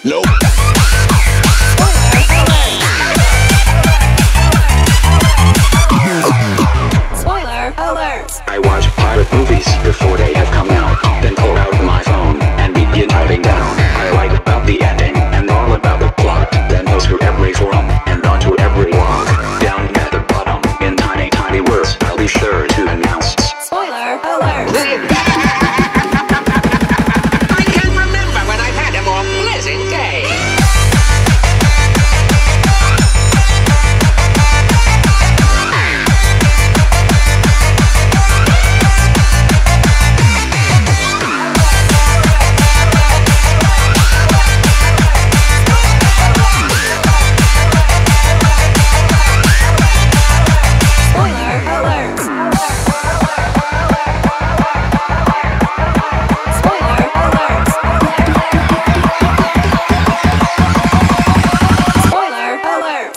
Nope. Spoiler alert! I watch pirate movies before they have come out, then pull out my phone and begin typing down. I write about the ending and all about the plot, then post to every forum and onto every blog. Down at the bottom, in tiny, tiny words, I'll be sure to announce. Spoiler alert! I can't remember when I've had a more pleasant day. Spoiler alert! Spoiler alert! Spoiler alert!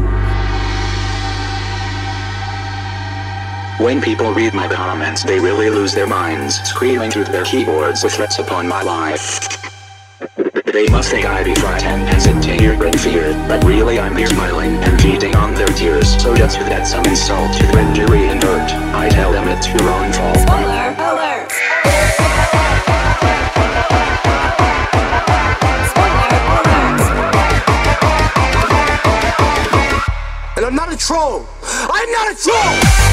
When people read my comments, they really lose their minds, screaming through their keyboards with threats upon my life. They must think I be frightened and sitting here in fear, but really I'm here smiling and feeding on their tears. So just to that some insult to their injury and hurt, I tell them it's your own fault. Spoiler alert! Spoiler alert! And I'm not a troll. I'm not a troll!